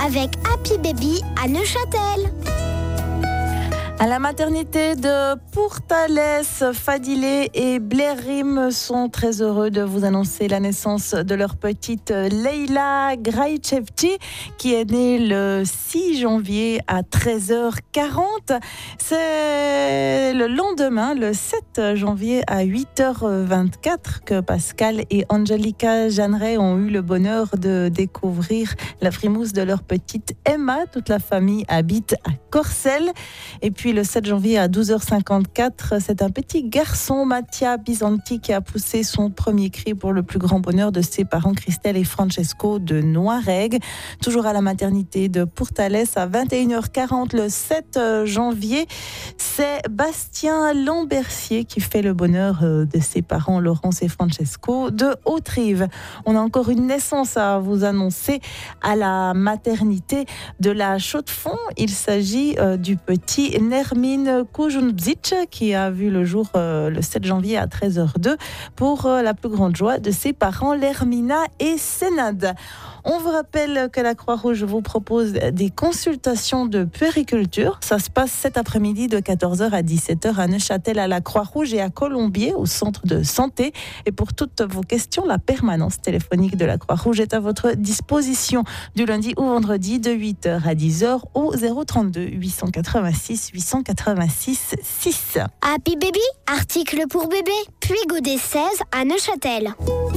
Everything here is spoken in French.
avec Happy Baby à Neuchâtel. À la maternité de Pourtalès, Fadilé et Blérim sont très heureux de vous annoncer la naissance de leur petite Leila Graichevci qui est née le 6 janvier à 13h40. C'est le lendemain, le 7 janvier à 8h24 que Pascal et Angelica Jeanneret ont eu le bonheur de découvrir la frimousse de leur petite Emma. Toute la famille habite à Corcelles. Et puis le 7 janvier à 12h54, c'est un petit garçon, Mattia Bisanti, qui a poussé son premier cri pour le plus grand bonheur de ses parents Christelle et Francesco de Noiregue. Toujours à la maternité de Pourtalès à 21h40 le 7 janvier, c'est Bastien Lambercier qui fait le bonheur de ses parents Laurence et Francesco de Haute-Rive. On a encore une naissance à vous annoncer à la maternité de la Chaux-de-Fonds. Il s'agit du petit Nermin Kujundzic qui a vu le jour le 7 janvier à 13h02 pour la plus grande joie de ses parents Lermina et Sénad. On vous rappelle que la Croix-Rouge vous propose des consultations de puériculture. Ça se passe cet après-midi de 14h à 17h à Neuchâtel à la Croix-Rouge et à Colombier au centre de santé. Et pour toutes vos questions, la permanence téléphonique de la Croix-Rouge est à votre disposition du lundi au vendredi de 8h à 10h au 032 886 886 6. Happy Baby, article pour bébé, puis Godet 16 à Neuchâtel.